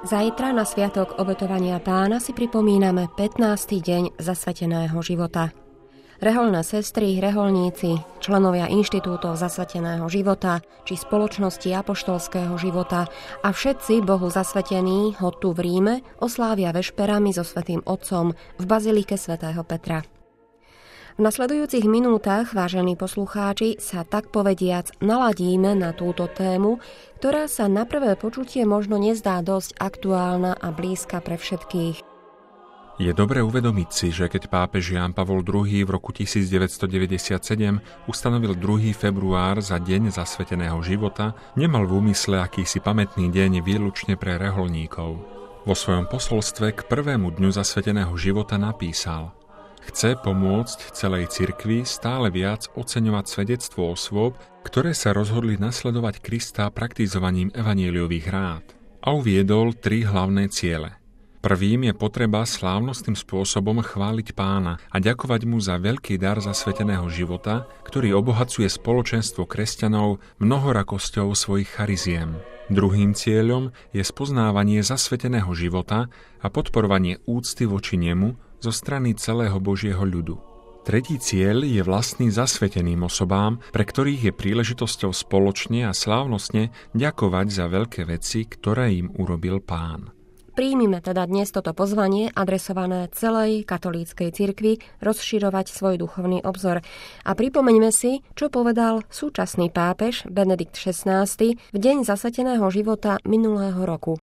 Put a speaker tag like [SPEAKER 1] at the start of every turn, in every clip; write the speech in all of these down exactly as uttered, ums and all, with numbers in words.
[SPEAKER 1] Zajtra na sviatok obetovania Pána si pripomíname pätnásty deň zasveteného života. Rehoľné sestry, rehoľníci, členovia inštitútov zasveteného života či spoločnosti apoštolského života a všetci Bohu zasvetení ho tu v Ríme oslávia vešperami so svätým Otcom v bazilike svätého Petra. V nasledujúcich minútach, vážení poslucháči, sa tak povediac naladíme na túto tému, ktorá sa na prvé počutie možno nezdá dosť aktuálna a blízka pre všetkých.
[SPEAKER 2] Je dobre uvedomiť si, že keď pápež Ján Pavol druhý. v roku devätnásťstodeväťdesiatsedem ustanovil druhý február za deň zasveteného života, nemal v úmysle akýsi pamätný deň výlučne pre rehoľníkov. Vo svojom posolstve k prvému dňu zasveteného života napísal: Chce pomôcť celej cirkvi stále viac oceňovať svedectvo osôb, ktoré sa rozhodli nasledovať Krista praktizovaním evanjeliových rád. A uviedol tri hlavné ciele. Prvým je potreba slávnostným spôsobom chváliť Pána a ďakovať mu za veľký dar zasveteného života, ktorý obohacuje spoločenstvo kresťanov mnohorakosťou svojich chariziem. Druhým cieľom je spoznávanie zasveteného života a podporovanie úcty voči nemu zo strany celého Božieho ľudu. Tretí cieľ je vlastný zasveteným osobám, pre ktorých je príležitosťou spoločne a slávnostne ďakovať za veľké veci, ktoré im urobil Pán.
[SPEAKER 1] Príjmime teda dnes toto pozvanie adresované celej katolíckej cirkvi rozširovať svoj duchovný obzor a pripomeňme si, čo povedal súčasný pápež Benedikt šestnásty v deň zasveteného života minulého roku.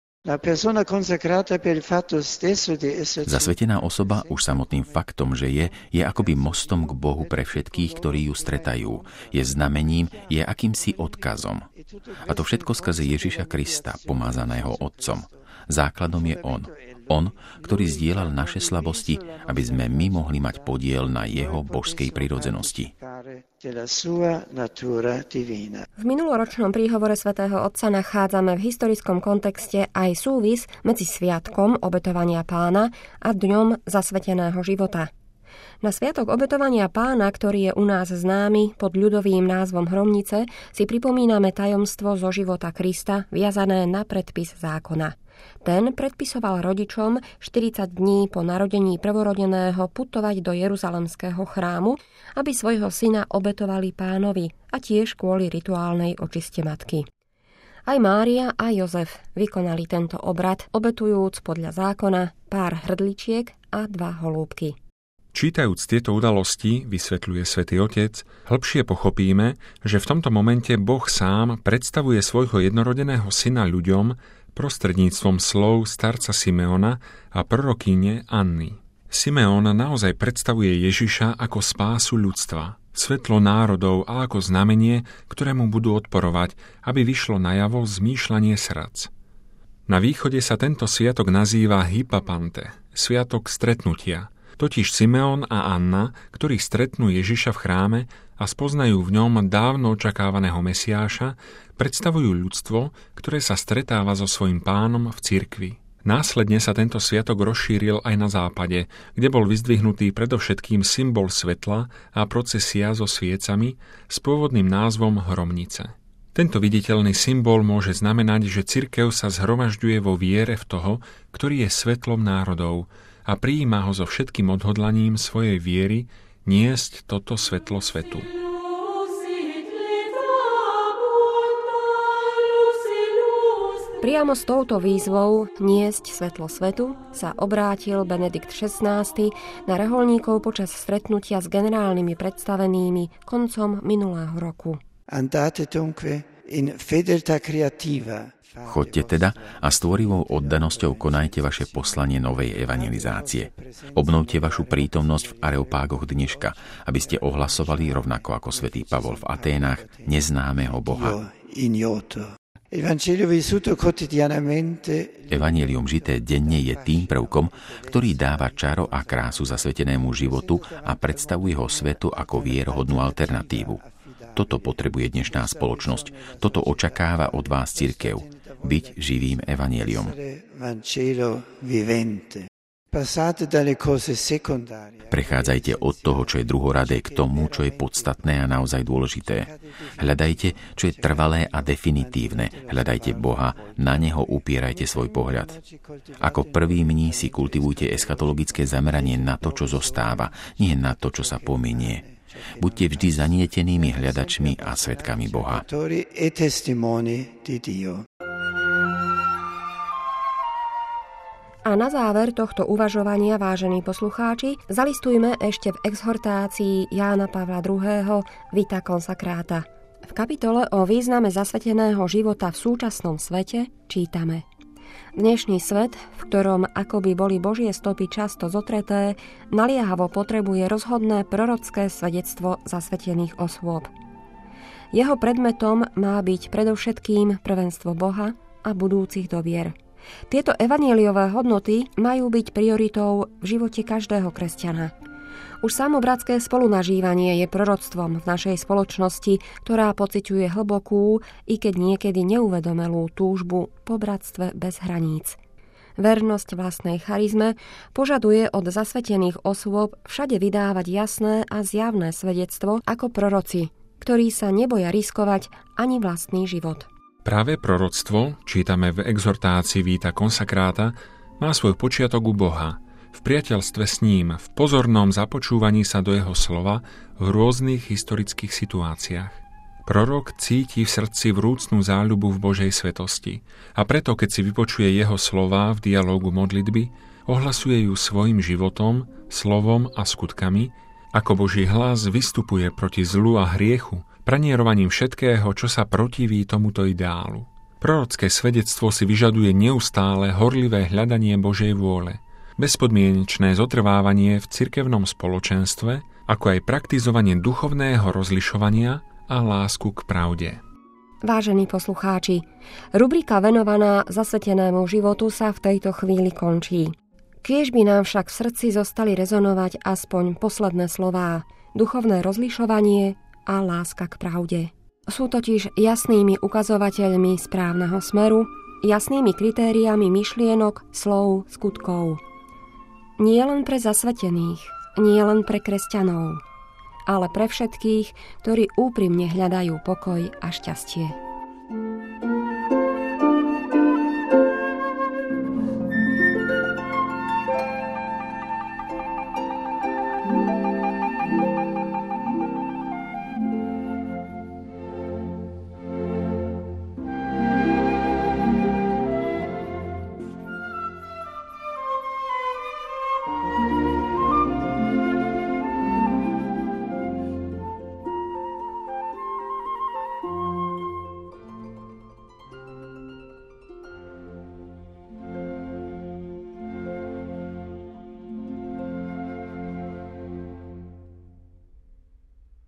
[SPEAKER 3] Zasvetená osoba už samotným faktom, že je, je akoby mostom k Bohu pre všetkých, ktorí ju stretajú. Je znamením, je akýmsi odkazom. A to všetko skrze Ježiša Krista, pomázaného Otcom. Základom je On. On, ktorý zdieľal naše slabosti, aby sme my mohli mať podiel na jeho božskej prirodzenosti.
[SPEAKER 1] V minuloročnom príhovore svätého Otca nachádzame v historickom kontexte aj súvis medzi sviatkom obetovania Pána a dňom zasveteného života. Na sviatok obetovania Pána, ktorý je u nás známy pod ľudovým názvom Hromnice, si pripomíname tajomstvo zo života Krista viazané na predpis zákona. Ten predpisoval rodičom štyridsať dní po narodení prvorodeného putovať do Jeruzalemského chrámu, aby svojho syna obetovali Pánovi a tiež kvôli rituálnej očiste matky. Aj Mária a Jozef vykonali tento obrad, obetujúc podľa zákona pár hrdličiek a dva holúbky.
[SPEAKER 2] Čítajúc tieto udalosti, vysvetľuje Svätý Otec, hlbšie pochopíme, že v tomto momente Boh sám predstavuje svojho jednorodeného syna ľuďom prostredníctvom slov starca Simeona a prorokyne Anny. Simeon naozaj predstavuje Ježiša ako spásu ľudstva, svetlo národov a ako znamenie, ktorému budú odporovať, aby vyšlo najavo zmýšľanie srdc. Na východe sa tento sviatok nazýva Hypapante, sviatok stretnutia. Totiž Simeon a Anna, ktorí stretnú Ježiša v chráme a spoznajú v ňom dávno očakávaného Mesiáša, predstavujú ľudstvo, ktoré sa stretáva so svojím Pánom v cirkvi. Následne sa tento sviatok rozšíril aj na západe, kde bol vyzdvihnutý predovšetkým symbol svetla a procesia so sviecami s pôvodným názvom Hromnice. Tento viditeľný symbol môže znamenať, že cirkev sa zhromažďuje vo viere v toho, ktorý je svetlom národov, a prijíma ho so všetkým odhodlaním svojej viery niesť toto svetlo svetu.
[SPEAKER 1] Priamo s touto výzvou niesť svetlo svetu sa obrátil Benedikt šestnásty na rehoľníkov počas stretnutia s generálnymi predstavenými koncom minulého roku.
[SPEAKER 4] Andate dunque in fedeltà creativa.
[SPEAKER 3] Choďte teda a s tvorivou oddanosťou konajte vaše poslanie novej evangelizácie. Obnovte vašu prítomnosť v areopágoch dneška, aby ste ohlasovali, rovnako ako svätý Pavol v Aténach, neznámeho Boha. Evanjelium žité denne je tým prvkom, ktorý dáva čaro a krásu zasvetenému životu a predstavuje ho svetu ako vierohodnú alternatívu. Toto potrebuje dnešná spoločnosť, toto očakáva od vás cirkev. Byť živým evanjeliom. Prechádzajte od toho, čo je druhoradé, k tomu, čo je podstatné a naozaj dôležité. Hľadajte, čo je trvalé a definitívne. Hľadajte Boha, na Neho upierajte svoj pohľad. Ako prví mní si kultivujte eschatologické zameranie na to, čo zostáva, nie na to, čo sa pominie. Buďte vždy zanietenými hľadačmi a svedkami Boha.
[SPEAKER 1] A na záver tohto uvažovania, vážení poslucháči, zalistujme ešte v exhortácii Jána Pavla druhého. Vita Consacrata. V kapitole o význame zasveteného života v súčasnom svete čítame: Dnešný svet, v ktorom akoby boli Božie stopy často zotreté, naliehavo potrebuje rozhodné prorocké svedectvo zasvetených osôb. Jeho predmetom má byť predovšetkým prvenstvo Boha a budúcich dobier. Tieto evanjeliové hodnoty majú byť prioritou v živote každého kresťana. Už samo bratské spolunažívanie je proroctvom v našej spoločnosti, ktorá pociťuje hlbokú, i keď niekedy neuvedomelú túžbu po bratstve bez hraníc. Vernosť vlastnej charizme požaduje od zasvetených osôb všade vydávať jasné a zjavné svedectvo ako proroci, ktorí sa neboja riskovať ani vlastný život.
[SPEAKER 2] Práve proroctvo, čítame v exhortácii Vita Consacrata, má svoj počiatok u Boha, v priateľstve s ním, v pozornom započúvaní sa do jeho slova v rôznych historických situáciách. Prorok cíti v srdci vrúcnú záľubu v Božej svetosti a preto, keď si vypočuje jeho slová v dialógu modlitby, ohlasuje ju svojim životom, slovom a skutkami, ako Boží hlas vystupuje proti zlu a hriechu, pranierovaním všetkého, čo sa protiví tomuto ideálu. Prorocké svedectvo si vyžaduje neustále horlivé hľadanie Božej vôle, bezpodmienečné zotrvávanie v cirkevnom spoločenstve, ako aj praktizovanie duchovného rozlišovania a lásku k pravde.
[SPEAKER 1] Vážení poslucháči, rubrika venovaná zasvetenému životu sa v tejto chvíli končí. Kiež by nám však v srdci zostali rezonovať aspoň posledné slová, duchovné rozlišovanie a láska k pravde. Sú totiž jasnými ukazovateľmi správneho smeru, jasnými kritériami myšlienok, slov, skutkov. Nie len pre zasvetených, nie len pre kresťanov, ale pre všetkých, ktorí úprimne hľadajú pokoj a šťastie.